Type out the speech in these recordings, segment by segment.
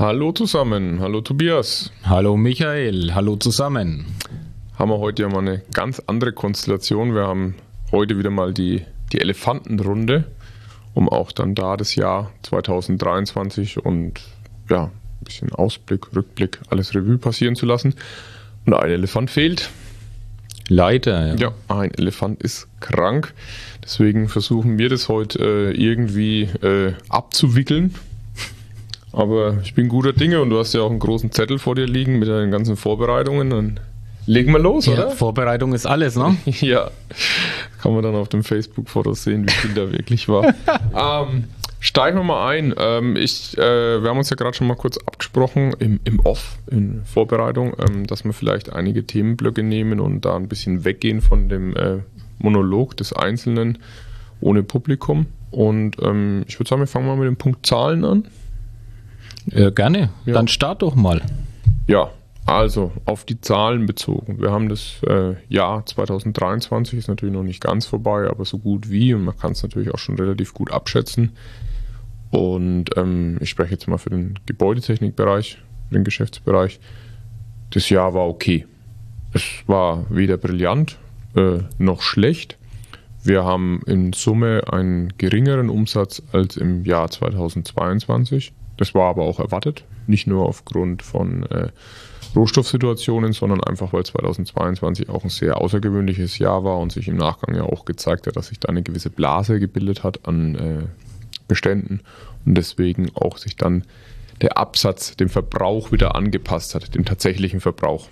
Hallo zusammen, hallo Tobias. Hallo Michael, hallo zusammen. Haben wir heute ja mal eine ganz andere Konstellation. Wir haben heute wieder mal die Elefantenrunde, um auch dann da das Jahr 2023 und ja, ein bisschen Ausblick, Rückblick, alles Revue passieren zu lassen. Und ein Elefant fehlt. Leider, ja. Ja, ein Elefant ist krank. Deswegen versuchen wir das heute irgendwie abzuwickeln. Aber ich bin guter Dinge und du hast ja auch einen großen Zettel vor dir liegen mit deinen ganzen Vorbereitungen. Dann legen wir los, ja, oder? Vorbereitung ist alles, ne? Ja, kann man dann auf dem Facebook-Fotos sehen, wie viel da wirklich war. Steigen wir mal ein. Wir haben uns ja gerade schon mal kurz abgesprochen im Off, in Vorbereitung, dass wir vielleicht einige Themenblöcke nehmen und da ein bisschen weggehen von dem Monolog des Einzelnen ohne Publikum. Und ich würde sagen, wir fangen mal mit dem Punkt Zahlen an. Gerne, ja. Dann start doch mal. Ja, also auf die Zahlen bezogen. Wir haben das Jahr 2023, ist natürlich noch nicht ganz vorbei, aber so gut wie, und man kann es natürlich auch schon relativ gut abschätzen. Und ich spreche jetzt mal für den Gebäudetechnikbereich, für den Geschäftsbereich. Das Jahr war okay. Es war weder brillant noch schlecht. Wir haben in Summe einen geringeren Umsatz als im Jahr 2022. Das war aber auch erwartet, nicht nur aufgrund von Rohstoffsituationen, sondern einfach, weil 2022 auch ein sehr außergewöhnliches Jahr war und sich im Nachgang ja auch gezeigt hat, dass sich da eine gewisse Blase gebildet hat an Beständen und deswegen auch sich dann der Absatz dem Verbrauch wieder angepasst hat, dem tatsächlichen Verbrauch.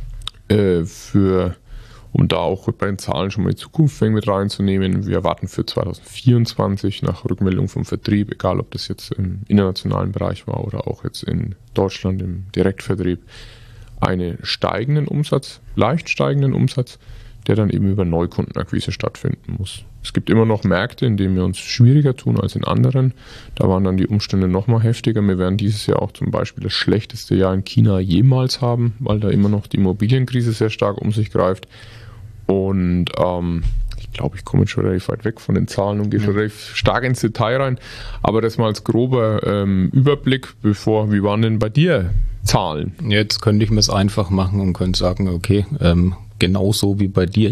Um da auch bei den Zahlen schon mal die Zukunft mit reinzunehmen. Wir erwarten für 2024 nach Rückmeldung vom Vertrieb, egal ob das jetzt im internationalen Bereich war oder auch jetzt in Deutschland im Direktvertrieb, einen steigenden Umsatz, leicht steigenden Umsatz, der dann eben über Neukundenakquise stattfinden muss. Es gibt immer noch Märkte, in denen wir uns schwieriger tun als in anderen. Da waren dann die Umstände noch mal heftiger. Wir werden dieses Jahr auch zum Beispiel das schlechteste Jahr in China jemals haben, weil da immer noch die Immobilienkrise sehr stark um sich greift. Und ich glaube, ich komme jetzt schon relativ weit weg von den Zahlen und gehe schon relativ stark ins Detail rein. Aber das mal als grober Überblick, wie waren denn bei dir Zahlen? Jetzt könnte ich mir es einfach machen und könnte sagen, okay, genauso wie bei dir,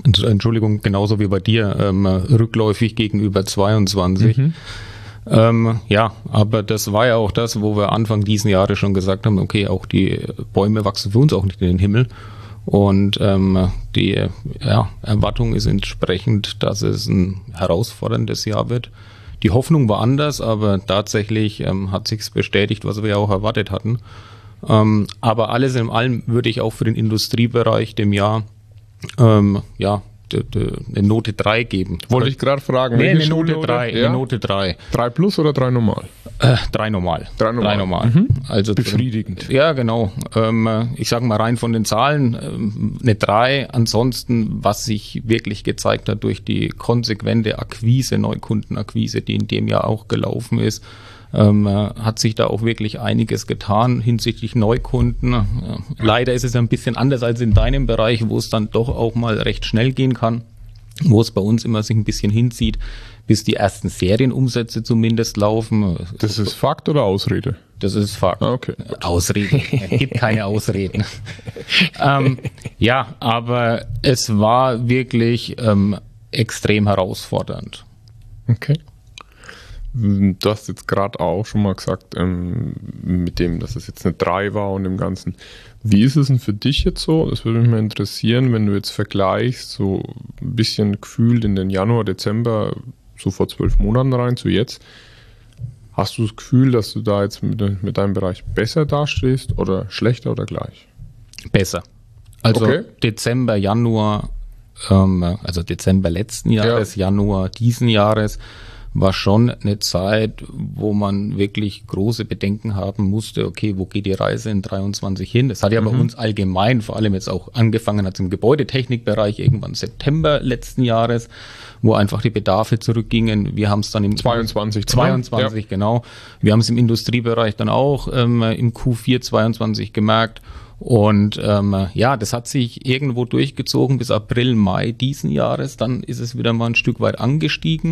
rückläufig gegenüber 22. Ja, aber das war ja auch das, wo wir Anfang diesen Jahres schon gesagt haben, okay, auch die Bäume wachsen für uns auch nicht in den Himmel. Und die Erwartung ist entsprechend, dass es ein herausforderndes Jahr wird. Die Hoffnung war anders, aber tatsächlich hat sich's bestätigt, was wir ja auch erwartet hatten. Aber alles in allem würde ich auch für den Industriebereich dem Jahr eine Note 3 geben. Wollte ich gerade fragen. Nee, eine Note 3. Ja? Eine Note 3. 3 plus oder 3 normal? 3 normal. 3 normal. Mhm. Also befriedigend. Ja, genau. Ich sage mal rein von den Zahlen eine 3. Ansonsten, was sich wirklich gezeigt hat durch die konsequente Akquise, Neukundenakquise, die in dem Jahr auch gelaufen ist, hat sich da auch wirklich einiges getan hinsichtlich Neukunden. Leider ist es ein bisschen anders als in deinem Bereich, wo es dann doch auch mal recht schnell gehen kann, wo es bei uns immer sich ein bisschen hinzieht, bis die ersten Serienumsätze zumindest laufen. Das ist Fakt oder Ausrede? Das ist Fakt. Okay. Ausrede. Es gibt keine Ausreden. Ja, aber es war wirklich extrem herausfordernd. Okay. Du hast jetzt gerade auch schon mal gesagt, mit dem, dass es jetzt eine 3 war und dem Ganzen. Wie ist es denn für dich jetzt so? Das würde mich mal interessieren, wenn du jetzt vergleichst, so ein bisschen gefühlt in den Januar, Dezember, so vor 12 Monaten rein zu jetzt. Hast du das Gefühl, dass du da jetzt mit deinem Bereich besser dastehst oder schlechter oder gleich? Besser. Also okay. Dezember, Januar, also Dezember letzten Jahres, ja. Januar diesen Jahres, war schon eine Zeit, wo man wirklich große Bedenken haben musste, okay, wo geht die Reise in 23 hin? Das hat ja bei uns allgemein, vor allem jetzt auch angefangen hat im Gebäudetechnikbereich irgendwann September letzten Jahres, wo einfach die Bedarfe zurückgingen. Wir haben es dann im 22, ja. Genau. Wir haben es im Industriebereich dann auch im Q4 22 gemerkt. Und das hat sich irgendwo durchgezogen bis April, Mai diesen Jahres. Dann ist es wieder mal ein Stück weit angestiegen.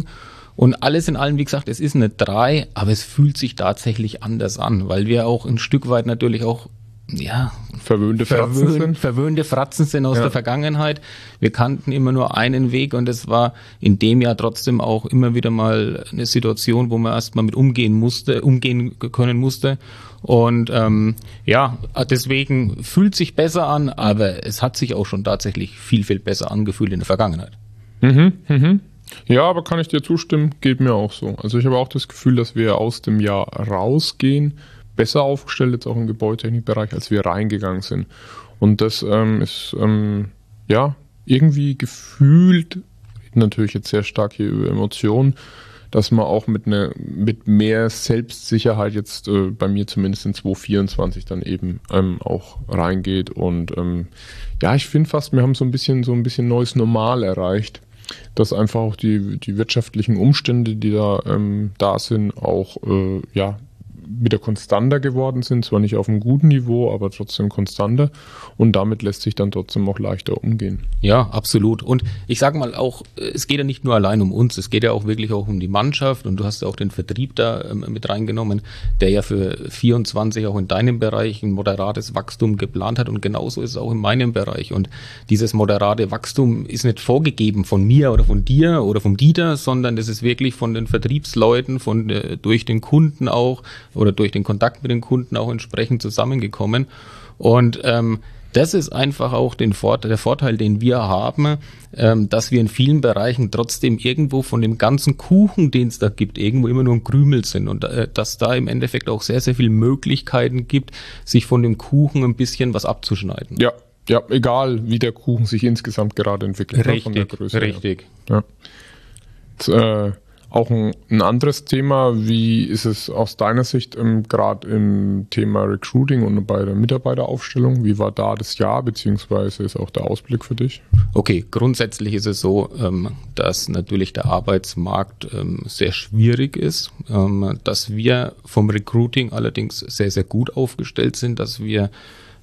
Und alles in allem, wie gesagt, es ist eine 3, aber es fühlt sich tatsächlich anders an, weil wir auch ein Stück weit natürlich auch verwöhnte Fratzen sind aus der Vergangenheit. Wir kannten immer nur einen Weg und es war in dem Jahr trotzdem auch immer wieder mal eine Situation, wo man erstmal mit umgehen können musste. Und deswegen fühlt sich besser an, aber es hat sich auch schon tatsächlich viel, viel besser angefühlt in der Vergangenheit. Ja, aber kann ich dir zustimmen, geht mir auch so. Also ich habe auch das Gefühl, dass wir aus dem Jahr rausgehen, besser aufgestellt jetzt auch im Gebäudetechnikbereich, als wir reingegangen sind. Und das ist irgendwie gefühlt, natürlich jetzt sehr stark hier über Emotionen, dass man auch mit mehr Selbstsicherheit jetzt bei mir zumindest in 2024 dann eben auch reingeht. Und ich finde fast, wir haben so ein bisschen neues Normal erreicht, dass einfach auch die wirtschaftlichen Umstände, die da sind, auch wieder konstanter geworden sind, zwar nicht auf einem guten Niveau, aber trotzdem konstanter und damit lässt sich dann trotzdem auch leichter umgehen. Ja, absolut. Und ich sage mal auch, es geht ja nicht nur allein um uns, es geht ja auch wirklich auch um die Mannschaft und du hast ja auch den Vertrieb da mit reingenommen, der ja für 24 auch in deinem Bereich ein moderates Wachstum geplant hat und genauso ist es auch in meinem Bereich und dieses moderate Wachstum ist nicht vorgegeben von mir oder von dir oder vom Dieter, sondern das ist wirklich von den Vertriebsleuten, durch den Kunden auch oder durch den Kontakt mit den Kunden auch entsprechend zusammengekommen. Und das ist einfach auch der Vorteil, den wir haben, dass wir in vielen Bereichen trotzdem irgendwo von dem ganzen Kuchen, den es da gibt, irgendwo immer nur ein Krümel sind und dass da im Endeffekt auch sehr, sehr viele Möglichkeiten gibt, sich von dem Kuchen ein bisschen was abzuschneiden. Ja, egal wie der Kuchen sich insgesamt gerade entwickelt. Richtig, von der Größe richtig. Ja. Auch ein anderes Thema, wie ist es aus deiner Sicht gerade im Thema Recruiting und bei der Mitarbeiteraufstellung? Wie war da das Jahr, beziehungsweise ist auch der Ausblick für dich? Okay, grundsätzlich ist es so, dass natürlich der Arbeitsmarkt sehr schwierig ist, dass wir vom Recruiting allerdings sehr, sehr gut aufgestellt sind, dass wir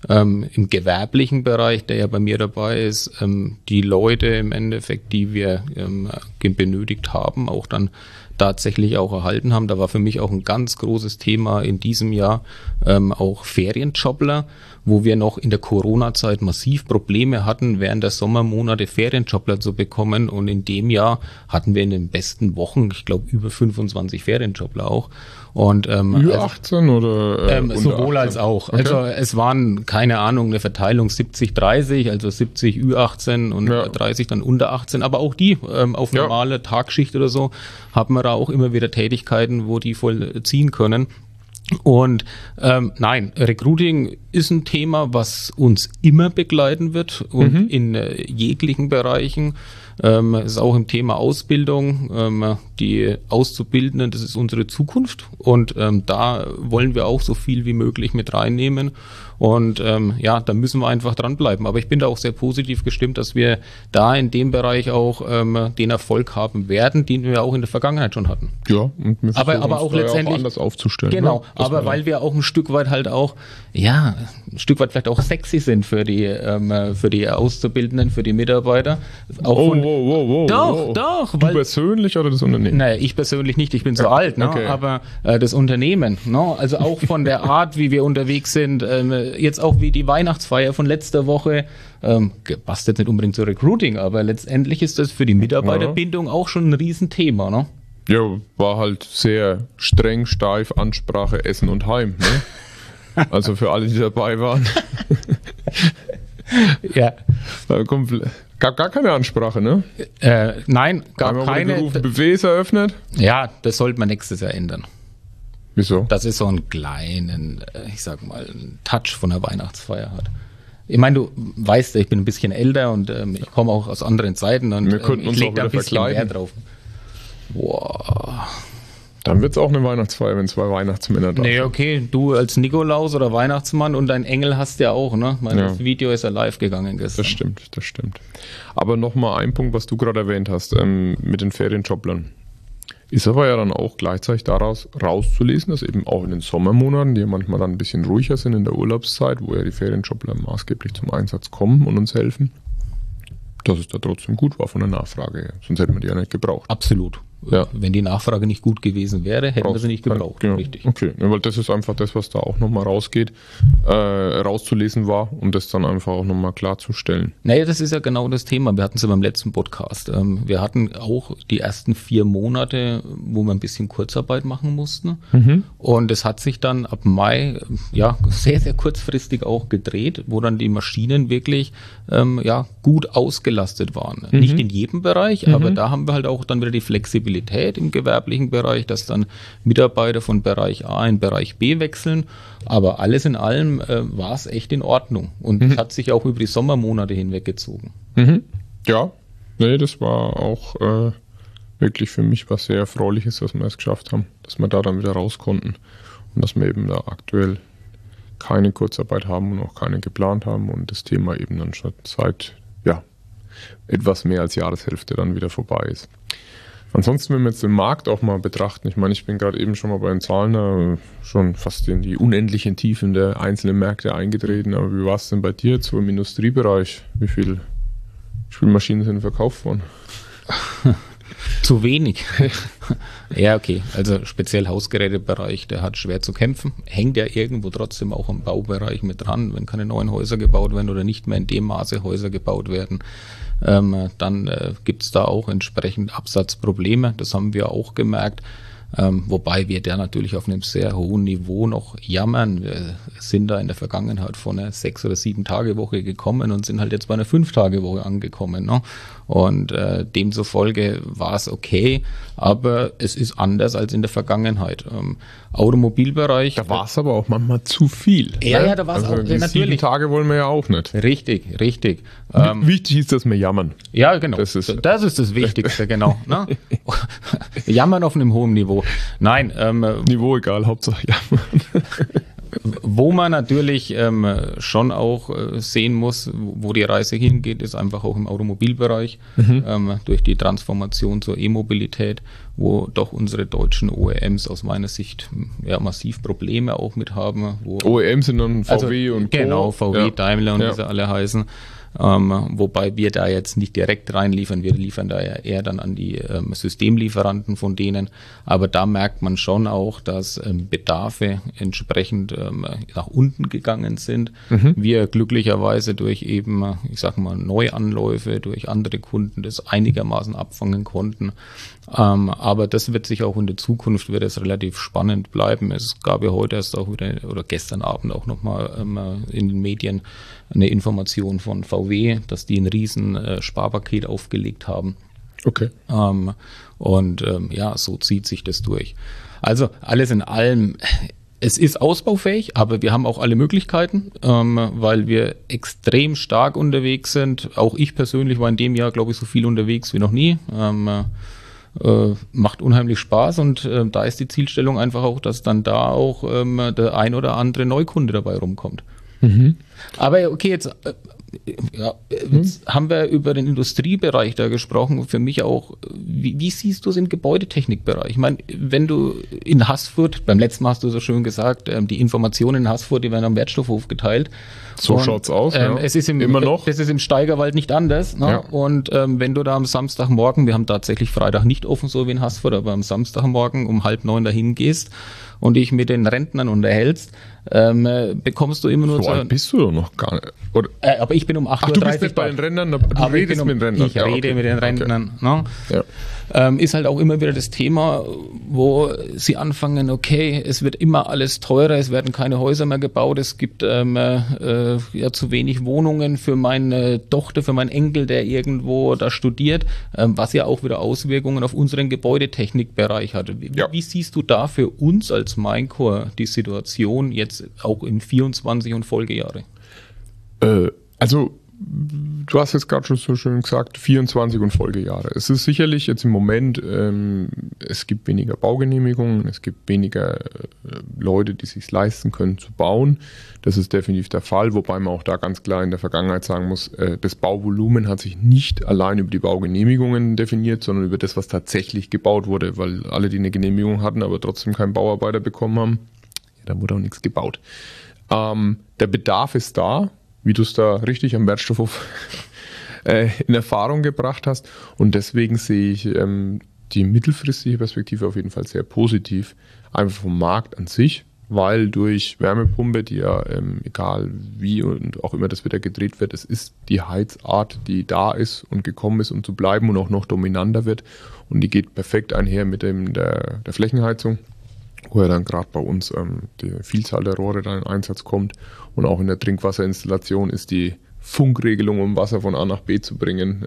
im gewerblichen Bereich, der ja bei mir dabei ist, die Leute im Endeffekt, die wir benötigt haben, auch dann tatsächlich auch erhalten haben. Da war für mich auch ein ganz großes Thema in diesem Jahr auch Ferienjobler, wo wir noch in der Corona-Zeit massiv Probleme hatten, während der Sommermonate Ferienjobler zu bekommen. Und in dem Jahr hatten wir in den besten Wochen, ich glaube, über 25 Ferienjobler auch. Und Ü18 oder sowohl 18? Als auch. Okay. Also es waren, keine Ahnung, eine Verteilung 70-30, also 70 Ü18 und 30 dann unter 18. Aber auch die auf normale Tagschicht oder so haben wir da auch immer wieder Tätigkeiten, wo die vollziehen können. Und nein, Recruiting ist ein Thema, was uns immer begleiten wird und in jeglichen Bereichen. Es ist auch im Thema Ausbildung. Die Auszubildenden, das ist unsere Zukunft und da wollen wir auch so viel wie möglich mit reinnehmen. Und da müssen wir einfach dranbleiben. Aber ich bin da auch sehr positiv gestimmt, dass wir da in dem Bereich auch den Erfolg haben werden, den wir auch in der Vergangenheit schon hatten. Ja, und wir aber auch letztendlich auch anders aufzustellen. Genau, aber weil wir auch ein Stück weit halt auch, ein Stück weit vielleicht auch sexy sind für die Auszubildenden, für die Mitarbeiter. Auch Doch. Du persönlich oder das Unternehmen? Naja, ich persönlich nicht, ich bin so alt, ne? Okay. Aber das Unternehmen, ne? Also auch von der Art, wie wir unterwegs sind, jetzt auch wie die Weihnachtsfeier von letzter Woche, passt jetzt nicht unbedingt zu Recruiting, aber letztendlich ist das für die Mitarbeiterbindung auch schon ein Riesenthema, ne? Ja, war halt sehr streng, steif, Ansprache, Essen und Heim, ne? Also für alle, die dabei waren. Ja. Gab gar keine Ansprache, ne? Nein, gab keine. Buffets eröffnet? Ja, das sollte man nächstes Jahr ändern. Wieso? Dass es so einen kleinen, ich sag mal, einen Touch von der Weihnachtsfeier hat. Ich meine, du weißt ja, ich bin ein bisschen älter und ich komme auch aus anderen Zeiten und ich lege da ein bisschen mehr drauf. Boah. Dann wird es auch eine Weihnachtsfeier, wenn 2 Weihnachtsmänner da sind. Nee, okay, du als Nikolaus oder Weihnachtsmann und dein Engel hast ja auch, ne? Das Video ist ja live gegangen gestern. Das stimmt. Aber nochmal ein Punkt, was du gerade erwähnt hast, mit den Ferienjoblern. Ist aber ja dann auch gleichzeitig daraus rauszulesen, dass eben auch in den Sommermonaten, die ja manchmal dann ein bisschen ruhiger sind in der Urlaubszeit, wo ja die Ferienjobler maßgeblich zum Einsatz kommen und uns helfen, dass es da trotzdem gut war von der Nachfrage her. Sonst hätten wir die ja nicht gebraucht. Absolut. Wenn die Nachfrage nicht gut gewesen wäre, hätten wir sie nicht gebraucht. Genau. Richtig. Okay, ja, weil das ist einfach das, was da auch nochmal rauszulesen war, um das dann einfach auch nochmal klarzustellen. Naja, das ist ja genau das Thema. Wir hatten es ja beim letzten Podcast. Wir hatten auch die ersten 4 Monate, wo wir ein bisschen Kurzarbeit machen mussten. Und es hat sich dann ab Mai sehr, sehr kurzfristig auch gedreht, wo dann die Maschinen wirklich gut ausgelastet waren. Nicht in jedem Bereich, aber da haben wir halt auch dann wieder die Flexibilität im gewerblichen Bereich, dass dann Mitarbeiter von Bereich A in Bereich B wechseln. Aber alles in allem war es echt in Ordnung. Und das hat sich auch über die Sommermonate hinweggezogen. Ja, nee, das war auch wirklich für mich was sehr Erfreuliches, dass wir es geschafft haben, dass wir da dann wieder raus konnten und dass wir eben da aktuell keine Kurzarbeit haben und auch keine geplant haben und das Thema eben dann schon seit etwas mehr als Jahreshälfte dann wieder vorbei ist. Ansonsten, wenn wir jetzt den Markt auch mal betrachten, ich meine, ich bin gerade eben schon mal bei den Zahlen da schon fast in die unendlichen Tiefen der einzelnen Märkte eingetreten, aber wie war es denn bei dir jetzt so im Industriebereich? Wie viele Maschinen sind verkauft worden? Zu wenig. Ja, okay. Also speziell Hausgerätebereich, der hat schwer zu kämpfen. Hängt ja irgendwo trotzdem auch im Baubereich mit dran. Wenn keine neuen Häuser gebaut werden oder nicht mehr in dem Maße Häuser gebaut werden, dann gibt's da auch entsprechend Absatzprobleme. Das haben wir auch gemerkt. Wobei wir da natürlich auf einem sehr hohen Niveau noch jammern. Wir sind da in der Vergangenheit von einer 6- oder 7-Tage-Woche gekommen und sind halt jetzt bei einer 5-Tage-Woche angekommen. Ne? Und demzufolge war es okay, aber es ist anders als in der Vergangenheit. Automobilbereich. Da war es aber auch manchmal zu viel. Ja, da war es auch. Die natürlich. 7 Tage wollen wir ja auch nicht. Richtig. Wichtig ist, dass wir jammern. Ja, genau. Das ist das Wichtigste, genau. Ne? Jammern auf einem hohen Niveau. Nein. Niveau egal, Hauptsache jammern. Wo man natürlich schon auch sehen muss, wo die Reise hingeht, ist einfach auch im Automobilbereich, durch die Transformation zur E-Mobilität, wo doch unsere deutschen OEMs aus meiner Sicht massiv Probleme auch mit haben. OEMs sind dann VW und Co. Genau, VW, Daimler und wie sie alle heißen. Wobei wir da jetzt nicht direkt reinliefern, wir liefern da ja eher dann an die Systemlieferanten von denen, aber da merkt man schon auch, dass Bedarfe entsprechend nach unten gegangen sind. Wir glücklicherweise durch eben, ich sag mal, Neuanläufe, durch andere Kunden das einigermaßen abfangen konnten. Aber das wird sich auch in der Zukunft, wird es relativ spannend bleiben. Es gab ja heute erst auch wieder, oder gestern Abend auch nochmal in den Medien eine Information von VW, dass die ein riesen Sparpaket aufgelegt haben. Okay. So zieht sich das durch. Also alles in allem, es ist ausbaufähig, aber wir haben auch alle Möglichkeiten, weil wir extrem stark unterwegs sind. Auch ich persönlich war in dem Jahr, glaube ich, so viel unterwegs wie noch nie. Macht unheimlich Spaß und da ist die Zielstellung einfach auch, dass dann da auch der ein oder andere Neukunde dabei rumkommt. Aber okay, jetzt haben wir über den Industriebereich da gesprochen. Für mich auch, wie siehst du es im Gebäudetechnikbereich? Ich meine, wenn du in Haßfurt, beim letzten Mal hast du so schön gesagt, die Informationen in Haßfurt, die werden am Wertstoffhof geteilt. So schaut's aus. Es ist immer noch. Das ist im Steigerwald nicht anders. Ne? Ja. Und wenn du da am Samstagmorgen, wir haben tatsächlich Freitag nicht offen, so wie in Haßfurt, aber am Samstagmorgen um 8:30 dahin gehst und dich mit den Rentnern unterhältst, bekommst du immer nur so alt bist du doch noch gar nicht. Oder? Aber ich bin um 8:30 Uhr. Du bist nicht bei den Rentnern, du redest mit den Rentnern. Ich rede mit den Rentnern. Okay. Ne? Ja. Ist halt auch immer wieder das Thema, wo sie anfangen, okay, es wird immer alles teurer, es werden keine Häuser mehr gebaut, es gibt zu wenig Wohnungen für meine Tochter, für meinen Enkel, der irgendwo da studiert, was ja auch wieder Auswirkungen auf unseren Gebäudetechnikbereich hat. Wie siehst du da für uns als Minecore die Situation jetzt auch in 24 und Folgejahre? Also du hast jetzt gerade schon so schön gesagt, 24 und Folgejahre. Es ist sicherlich jetzt im Moment, es gibt weniger Baugenehmigungen, es gibt weniger Leute, die es sich leisten können zu bauen. Das ist definitiv der Fall, wobei man auch da ganz klar in der Vergangenheit sagen muss, das Bauvolumen hat sich nicht allein über die Baugenehmigungen definiert, sondern über das, was tatsächlich gebaut wurde, weil alle, die eine Genehmigung hatten, aber trotzdem keinen Bauarbeiter bekommen haben, da wurde auch nichts gebaut. Der Bedarf ist da, wie du es da richtig am Wertstoffhof in Erfahrung gebracht hast. Und deswegen sehe ich die mittelfristige Perspektive auf jeden Fall sehr positiv. Einfach vom Markt an sich, weil durch Wärmepumpe, die ja, egal wie und auch immer das wieder gedreht wird, es ist die Heizart, die da ist und gekommen ist, um zu bleiben und auch noch dominanter wird. Und die geht perfekt einher mit der Flächenheizung, wo ja dann gerade bei uns die Vielzahl der Rohre dann in Einsatz kommt. Und auch in der Trinkwasserinstallation ist die Funkregelung, um Wasser von A nach B zu bringen,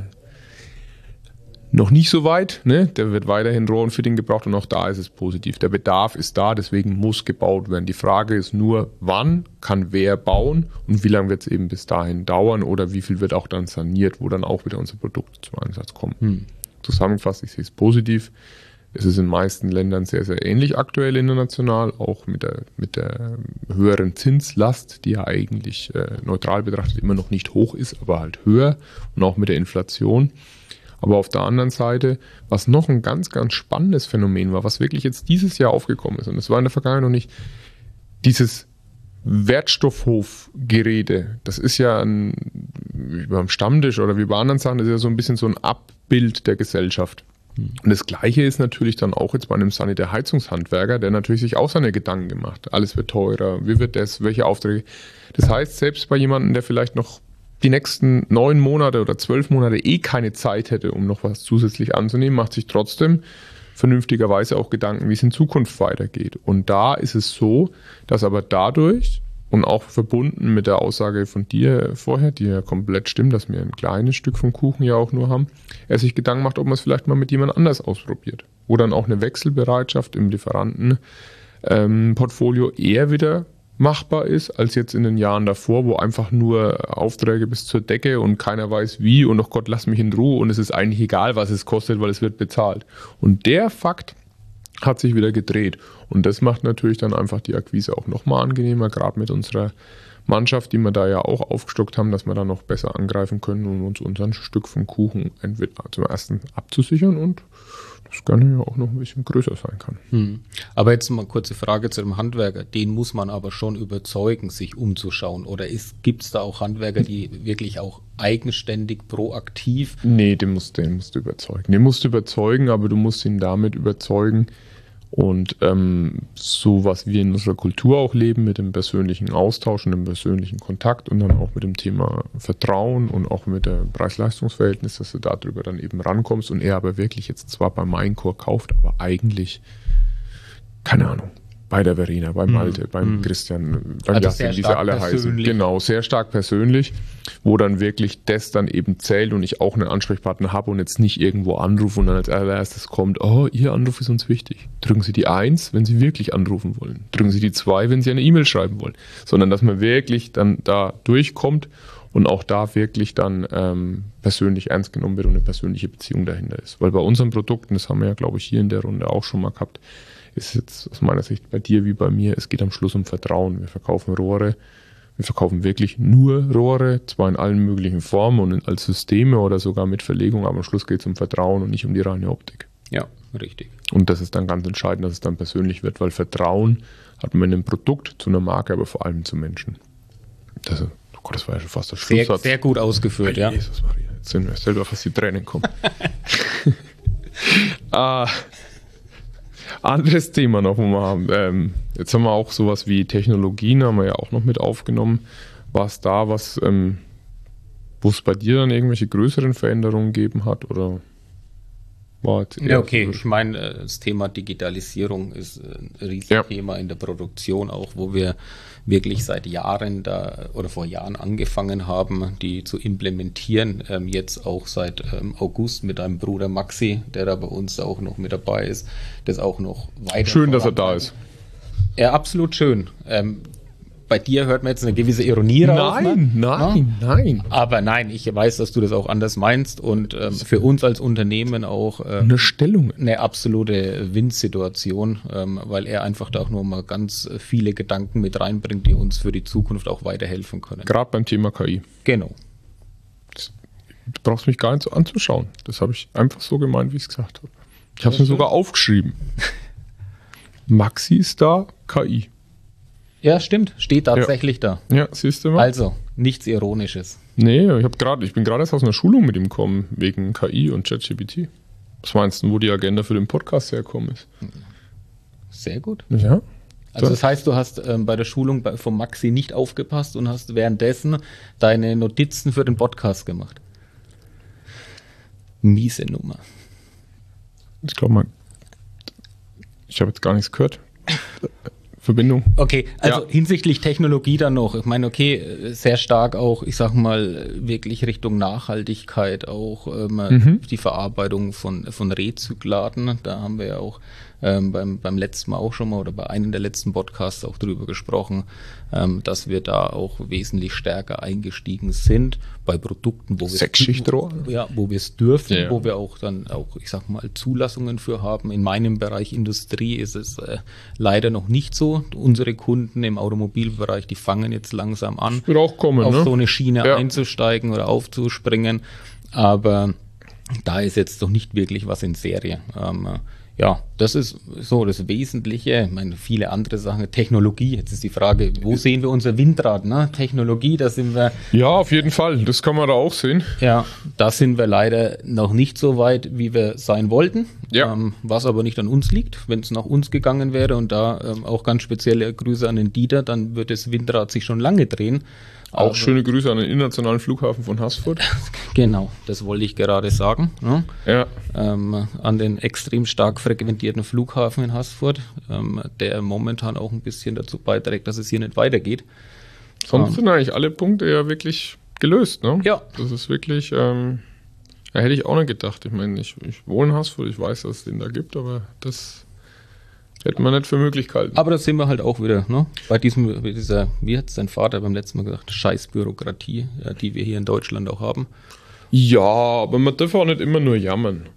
noch nicht so weit. Ne? Der wird weiterhin Rohr und Fitting gebraucht und auch da ist es positiv. Der Bedarf ist da, deswegen muss gebaut werden. Die Frage ist nur, wann kann wer bauen und wie lange wird es eben bis dahin dauern oder wie viel wird auch dann saniert, wo dann auch wieder unsere Produkte zum Einsatz kommen. Zusammengefasst, ich sehe es positiv. Es ist in den meisten Ländern sehr, sehr ähnlich aktuell international, auch mit der höheren Zinslast, die ja eigentlich neutral betrachtet immer noch nicht hoch ist, aber halt höher und auch mit der Inflation. Aber auf der anderen Seite, was noch ein ganz, ganz spannendes Phänomen war, was wirklich jetzt dieses Jahr aufgekommen ist, und es war in der Vergangenheit noch nicht, dieses Wertstoffhofgerede, das ist ja wie beim Stammtisch oder wie bei anderen Sachen, das ist ja so ein bisschen so ein Abbild der Gesellschaft. Und das Gleiche ist natürlich dann auch jetzt bei einem Sanitär-Heizungshandwerker, der natürlich sich auch seine Gedanken gemacht. Alles wird teurer, wie wird das, welche Aufträge. Das heißt, selbst bei jemandem, der vielleicht noch die nächsten 9 Monate oder 12 Monate keine Zeit hätte, um noch was zusätzlich anzunehmen, macht sich trotzdem vernünftigerweise auch Gedanken, wie es in Zukunft weitergeht. Und da ist es so, dass aber dadurch und auch verbunden mit der Aussage von dir vorher, die ja komplett stimmt, dass wir ein kleines Stück vom Kuchen ja auch nur haben, er sich Gedanken macht, ob man es vielleicht mal mit jemand anders ausprobiert. Wo dann auch eine Wechselbereitschaft im Lieferantenportfolio eher wieder machbar ist, als jetzt in den Jahren davor, wo einfach nur Aufträge bis zur Decke und keiner weiß wie und oh Gott, lass mich in Ruhe und es ist eigentlich egal, was es kostet, weil es wird bezahlt. Und der Fakt hat sich wieder gedreht und das macht natürlich dann einfach die Akquise auch nochmal angenehmer, gerade mit unserer Mannschaft, die wir da ja auch aufgestockt haben, dass wir da noch besser angreifen können, um uns unser Stück vom Kuchen entweder zum ersten abzusichern und das gerne ja auch noch ein bisschen größer sein kann. Aber jetzt mal kurze Frage zu dem Handwerker. Den muss man aber schon überzeugen, sich umzuschauen. Oder gibt es da auch Handwerker, die wirklich auch eigenständig, proaktiv? Nee, den musst du überzeugen. Den musst du überzeugen, aber du musst ihn damit überzeugen. Und so, was wir in unserer Kultur auch leben, mit dem persönlichen Austausch und dem persönlichen Kontakt und dann auch mit dem Thema Vertrauen und auch mit dem Preis-Leistungs-Verhältnis, dass du darüber dann eben rankommst und er aber wirklich jetzt zwar beim Maincore kauft, aber eigentlich, keine Ahnung, bei der Verena, beim Malte, beim Christian, beim Justin, wie sie alle heißen. Genau, sehr stark persönlich, wo dann wirklich das dann eben zählt und ich auch einen Ansprechpartner habe und jetzt nicht irgendwo anrufe und dann als allererstes kommt, oh, Ihr Anruf ist uns wichtig. Drücken Sie die 1, wenn Sie wirklich anrufen wollen. Drücken Sie die 2, wenn Sie eine E-Mail schreiben wollen. Sondern, dass man wirklich dann da durchkommt und auch da wirklich dann persönlich ernst genommen wird und eine persönliche Beziehung dahinter ist. Weil bei unseren Produkten, das haben wir ja, glaube ich, hier in der Runde auch schon mal gehabt, ist jetzt aus meiner Sicht bei dir wie bei mir, es geht am Schluss um Vertrauen. Wir verkaufen Rohre, wir verkaufen wirklich nur Rohre, zwar in allen möglichen Formen und als Systeme oder sogar mit Verlegung, aber am Schluss geht es um Vertrauen und nicht um die reine Optik. Ja, richtig. Und das ist dann ganz entscheidend, dass es dann persönlich wird, weil Vertrauen hat man in einem Produkt zu einer Marke, aber vor allem zu Menschen. Das war ja schon fast der Schlusssatz. Sehr gut ausgeführt, ja. Jesus Maria, jetzt sind wir selber fast die Tränen kommen. Anderes Thema noch, wo wir haben. Jetzt haben wir auch sowas wie Technologien, haben wir ja auch noch mit aufgenommen. War es da was, wo es bei dir dann irgendwelche größeren Veränderungen gegeben hat? Oder war jetzt ja, okay. Ich meine, das Thema Digitalisierung ist ein Riesenthema in der Produktion, auch wo wir wirklich seit Jahren vor Jahren angefangen haben, die zu implementieren. Jetzt auch seit August mit einem Bruder Maxi, der da bei uns auch noch mit dabei ist, das auch noch weiter. Schön, dass er da ist. Ja, absolut schön. Bei dir hört man jetzt eine gewisse Ironie raus. Nein. Aber nein, ich weiß, dass du das auch anders meinst und für uns als Unternehmen auch eine absolute Win-Situation, weil er einfach da auch nur mal ganz viele Gedanken mit reinbringt, die uns für die Zukunft auch weiterhelfen können. Gerade beim Thema KI. Genau. Du brauchst mich gar nicht so anzuschauen. Das habe ich einfach so gemeint, wie ich es gesagt habe. Ich habe es mir sogar aufgeschrieben. Maxi ist da, KI. Ja, stimmt. Steht tatsächlich da. Ja, siehst du mal. Also, nichts Ironisches. Nee, ich bin gerade erst aus einer Schulung mit ihm gekommen, wegen KI und ChatGPT. Was meinst du, wo die Agenda für den Podcast herkommen ist? Sehr gut. Ja. Also das heißt, du hast bei der Schulung von Maxi nicht aufgepasst und hast währenddessen deine Notizen für den Podcast gemacht. Miese Nummer. Ich glaube ich habe jetzt gar nichts gehört. Verbindung. Okay, also hinsichtlich Technologie dann noch. Ich meine, okay, sehr stark auch, ich sag mal, wirklich Richtung Nachhaltigkeit, auch die Verarbeitung von Rezyklaten. Da haben wir ja auch beim letzten Mal auch schon mal oder bei einem der letzten Podcasts auch drüber gesprochen, dass wir da auch wesentlich stärker eingestiegen sind bei Produkten, wo wir es dürfen, wo wir auch dann auch, ich sag mal, Zulassungen für haben. In meinem Bereich Industrie ist es leider noch nicht so. Unsere Kunden im Automobilbereich, die fangen jetzt langsam an, wird auch kommen, auf so eine Schiene einzusteigen oder aufzuspringen. Aber da ist jetzt doch nicht wirklich was in Serie. Ja, das ist so das Wesentliche. Ich meine, viele andere Sachen. Technologie, jetzt ist die Frage, wo sehen wir unser Windrad? Ne? Technologie, da sind wir... Ja, auf jeden Fall, das kann man da auch sehen. Ja, da sind wir leider noch nicht so weit, wie wir sein wollten. Ja. Was aber nicht an uns liegt. Wenn es nach uns gegangen wäre und da auch ganz spezielle Grüße an den Dieter, dann würde das Windrad sich schon lange drehen. Auch schöne Grüße an den internationalen Flughafen von Haßfurt. Genau, das wollte ich gerade sagen. Ne? Ja. An den extrem stark frequentierten Flughafen in Haßfurt, der momentan auch ein bisschen dazu beiträgt, dass es hier nicht weitergeht. Sonst sind eigentlich alle Punkte ja wirklich gelöst. Ne? Ja. Das ist wirklich, hätte ich auch nicht gedacht. Ich meine, ich wohne in Haßfurt, ich weiß, dass es den da gibt, aber das hätte man nicht für möglich gehalten. Aber da sind wir halt auch wieder, ne? Bei dieser, wie hat es dein Vater beim letzten Mal gesagt, scheiß Bürokratie, die wir hier in Deutschland auch haben. Ja, aber man darf auch nicht immer nur jammern.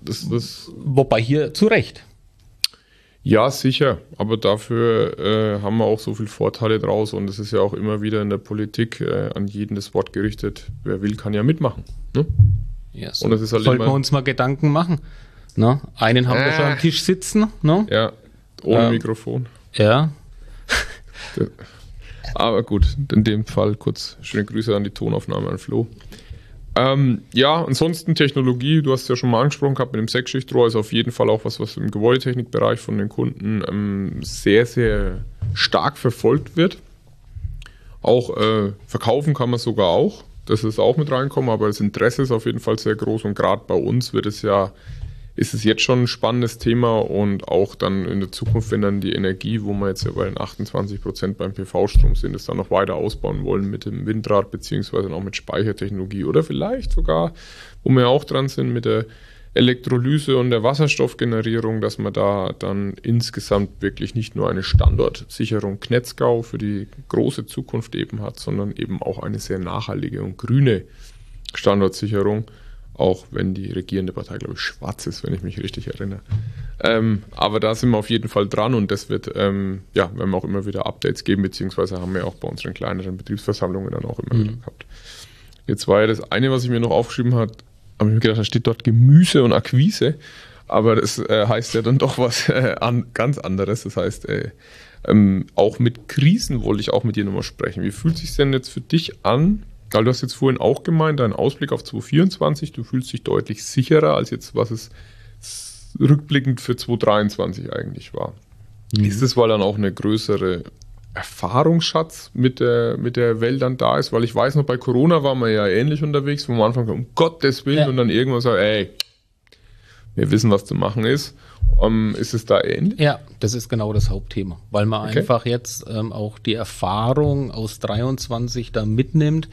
Wobei hier zu Recht. Ja, sicher. Aber dafür haben wir auch so viele Vorteile draus und es ist ja auch immer wieder in der Politik an jeden das Wort gerichtet. Wer will, kann ja mitmachen. Ne? Ja, so. Und das ist halt sollten wir uns mal Gedanken machen. Ne? Einen haben wir schon am Tisch sitzen. Ne? Ja. Ohne Mikrofon. Ja. Aber gut, in dem Fall kurz schöne Grüße an die Tonaufnahme an Flo. Ja, ansonsten Technologie, du hast es ja schon mal angesprochen gehabt mit dem Sechsschichtrohr, ist auf jeden Fall auch was im Gebäudetechnikbereich von den Kunden sehr, sehr stark verfolgt wird. Auch verkaufen kann man sogar auch, das ist auch mit reinkommen, aber das Interesse ist auf jeden Fall sehr groß und gerade bei uns ist es jetzt schon ein spannendes Thema und auch dann in der Zukunft, wenn dann die Energie, wo wir jetzt ja bei den 28% beim PV-Strom sind, das dann noch weiter ausbauen wollen mit dem Windrad beziehungsweise auch mit Speichertechnologie oder vielleicht sogar, wo wir auch dran sind mit der Elektrolyse und der Wasserstoffgenerierung, dass man da dann insgesamt wirklich nicht nur eine Standortsicherung Knetzgau für die große Zukunft eben hat, sondern eben auch eine sehr nachhaltige und grüne Standortsicherung. Auch wenn die regierende Partei, glaube ich, schwarz ist, wenn ich mich richtig erinnere. Aber da sind wir auf jeden Fall dran und das wird, werden wir auch immer wieder Updates geben, beziehungsweise haben wir auch bei unseren kleineren Betriebsversammlungen dann auch immer wieder gehabt. Jetzt war ja das eine, was ich mir noch aufgeschrieben habe, habe ich mir gedacht, da steht dort Gemüse und Akquise, aber das heißt ja dann doch was ganz anderes. Das heißt, auch mit Krisen wollte ich auch mit dir nochmal sprechen. Wie fühlt es sich denn jetzt für dich an? Weil du hast jetzt vorhin auch gemeint, dein Ausblick auf 2024, du fühlst dich deutlich sicherer als jetzt, was es rückblickend für 2023 eigentlich war. Ist das, weil dann auch eine größere Erfahrungsschatz mit der Welt dann da ist? Weil ich weiß noch, bei Corona waren wir ja ähnlich unterwegs, wo man am Anfang um Gottes Willen und dann irgendwann sagt, ey, wir wissen, was zu machen ist. Ist es da ähnlich? Ja, das ist genau das Hauptthema, weil man einfach jetzt auch die Erfahrung aus 23 da mitnimmt,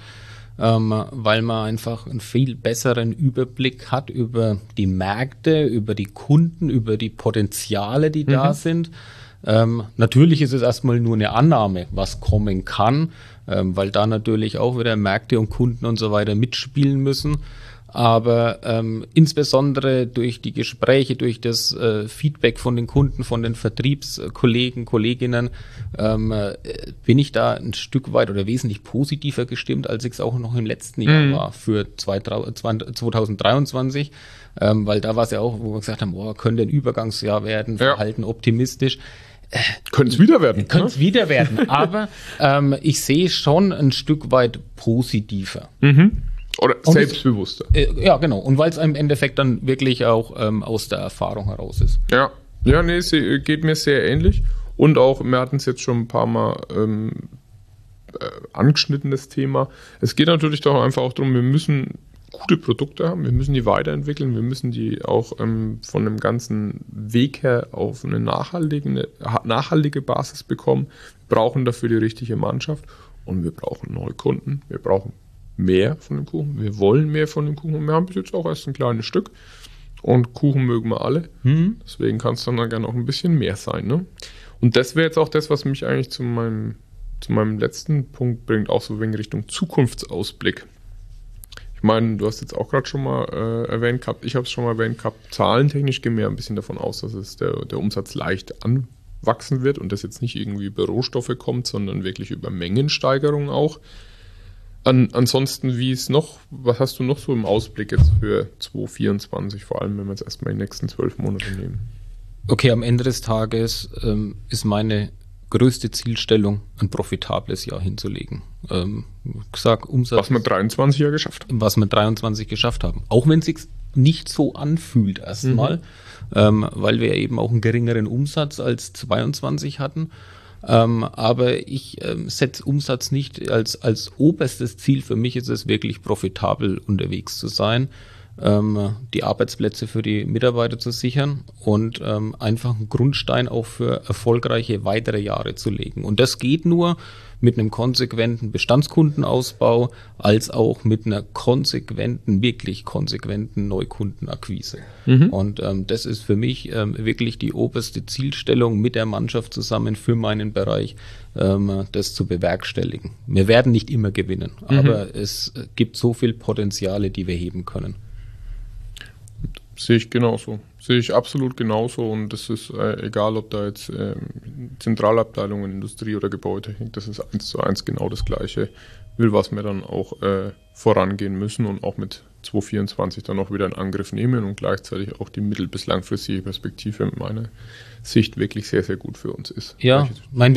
weil man einfach einen viel besseren Überblick hat über die Märkte, über die Kunden, über die Potenziale, die da sind. Natürlich ist es erstmal nur eine Annahme, was kommen kann, weil da natürlich auch wieder Märkte und Kunden und so weiter mitspielen müssen. Aber insbesondere durch die Gespräche, durch das Feedback von den Kunden, von den Vertriebskollegen, Kolleginnen, bin ich da ein Stück weit oder wesentlich positiver gestimmt, als ich es auch noch im letzten Jahr war für 2023. Weil da war es ja auch, wo wir gesagt haben, könnte ein Übergangsjahr werden, verhalten optimistisch. Könnte es wieder werden. Könnte es wieder werden, aber ich sehe schon ein Stück weit positiver. Oder selbstbewusster. Ja, genau. Und weil es im Endeffekt dann wirklich auch aus der Erfahrung heraus ist. Ja, nee, es geht mir sehr ähnlich. Und auch, wir hatten es jetzt schon ein paar Mal angeschnitten, das Thema. Es geht natürlich doch einfach auch darum, wir müssen gute Produkte haben, wir müssen die weiterentwickeln, wir müssen die auch von dem ganzen Weg her auf eine nachhaltige Basis bekommen. Wir brauchen dafür die richtige Mannschaft und wir brauchen Neukunden, wir brauchen mehr von dem Kuchen, wir wollen mehr von dem Kuchen und wir haben bis jetzt auch erst ein kleines Stück und Kuchen mögen wir alle, deswegen kann es dann gerne auch ein bisschen mehr sein. Ne? Und das wäre jetzt auch das, was mich eigentlich zu meinem letzten Punkt bringt, auch so wegen Richtung Zukunftsausblick. Ich meine, du hast jetzt auch gerade schon mal erwähnt gehabt, ich habe es schon mal erwähnt gehabt, zahlentechnisch gehen wir ein bisschen davon aus, dass es der Umsatz leicht anwachsen wird und das jetzt nicht irgendwie über Rohstoffe kommt, sondern wirklich über Mengensteigerungen auch. Ansonsten, was hast du noch so im Ausblick jetzt für 2024, vor allem wenn wir jetzt erstmal die nächsten 12 Monate nehmen? Okay, am Ende des Tages ist meine größte Zielstellung, ein profitables Jahr hinzulegen. Umsatz. Was wir 23 ja geschafft haben. Was wir 23 geschafft haben. Auch wenn es sich nicht so anfühlt erstmal, weil wir eben auch einen geringeren Umsatz als 22 hatten. Aber ich setze Umsatz nicht als oberstes Ziel. Für mich ist es wirklich profitabel unterwegs zu sein, die Arbeitsplätze für die Mitarbeiter zu sichern und einfach einen Grundstein auch für erfolgreiche weitere Jahre zu legen. Und das geht nur mit einem konsequenten Bestandskundenausbau als auch mit einer wirklich konsequenten Neukundenakquise. Und das ist für mich wirklich die oberste Zielstellung mit der Mannschaft zusammen für meinen Bereich, das zu bewerkstelligen. Wir werden nicht immer gewinnen, aber es gibt so viel Potenziale, die wir heben können. Sehe ich genauso. Sehe ich absolut genauso und das ist egal, ob da jetzt Zentralabteilungen, Industrie oder Gebäudetechnik, das ist 1:1 genau das Gleiche, was wir dann auch vorangehen müssen und auch mit 2024 dann auch wieder in Angriff nehmen und gleichzeitig auch die mittel- bis langfristige Perspektive mit meiner Sicht wirklich sehr, sehr gut für uns ist. Ja,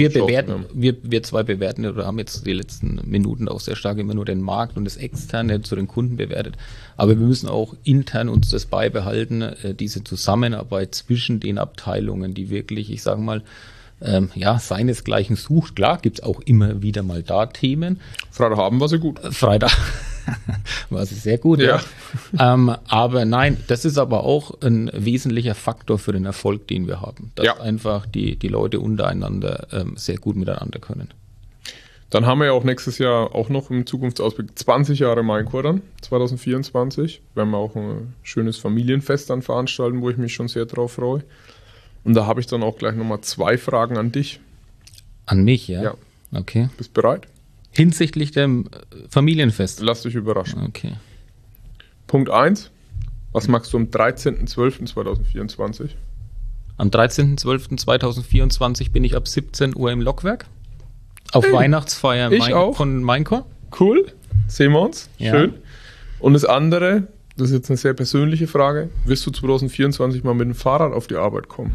wir zwei bewerten oder haben jetzt die letzten Minuten auch sehr stark immer nur den Markt und das Externe zu den Kunden bewertet. Aber wir müssen auch intern uns das beibehalten, diese Zusammenarbeit zwischen den Abteilungen, die wirklich, ich sage mal, seinesgleichen sucht. Klar, gibt es auch immer wieder mal da Themen. Freitag haben wir sie gut. Freitag war sie sehr gut, ja. Aber nein, das ist aber auch ein wesentlicher Faktor für den Erfolg, den wir haben. Dass einfach die Leute untereinander sehr gut miteinander können. Dann haben wir ja auch nächstes Jahr auch noch im Zukunftsausblick 20 Jahre Maincore dann, 2024. Werden wir auch ein schönes Familienfest dann veranstalten, wo ich mich schon sehr drauf freue. Und da habe ich dann auch gleich nochmal 2 Fragen an dich. An mich, ja? Ja. Okay. Bist bereit? Hinsichtlich dem Familienfest? Lass dich überraschen. Okay. Punkt 1. Was machst du am 13.12.2024? Am 13.12.2024 bin ich ab 17 Uhr im Lokwerk. Auf Weihnachtsfeier von Maincore. Cool. Sehen wir uns. Ja. Schön. Und das andere, das ist jetzt eine sehr persönliche Frage. Wirst du 2024 mal mit dem Fahrrad auf die Arbeit kommen?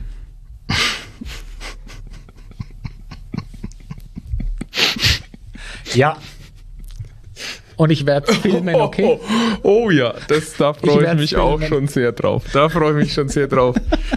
Ja. Und ich werde filmen, okay? Oh ja, da freue ich mich auch schon sehr drauf. Da freue ich mich schon sehr drauf.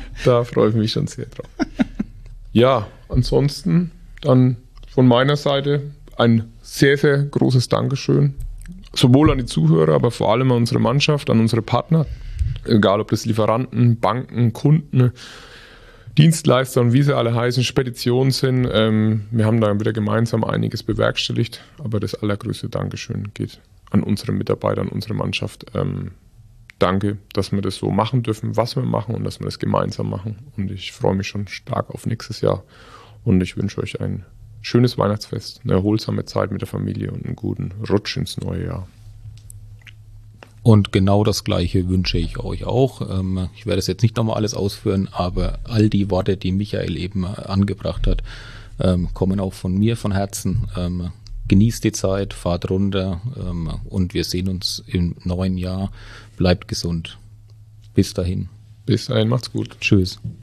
Ja, ansonsten dann von meiner Seite ein sehr, sehr großes Dankeschön. Sowohl an die Zuhörer, aber vor allem an unsere Mannschaft, an unsere Partner. Egal, ob das Lieferanten, Banken, Kunden, Dienstleister und wie sie alle heißen, Speditionen sind. Wir haben da wieder gemeinsam einiges bewerkstelligt, aber das allergrößte Dankeschön geht an unsere Mitarbeiter, an unsere Mannschaft. Danke, dass wir das so machen dürfen, was wir machen und dass wir das gemeinsam machen. Und ich freue mich schon stark auf nächstes Jahr und ich wünsche euch ein schönes Weihnachtsfest, eine erholsame Zeit mit der Familie und einen guten Rutsch ins neue Jahr. Und genau das Gleiche wünsche ich euch auch. Ich werde es jetzt nicht nochmal alles ausführen, aber all die Worte, die Michael eben angebracht hat, kommen auch von mir von Herzen. Genießt die Zeit, fahrt runter und wir sehen uns im neuen Jahr. Bleibt gesund. Bis dahin. Bis dahin, macht's gut. Tschüss.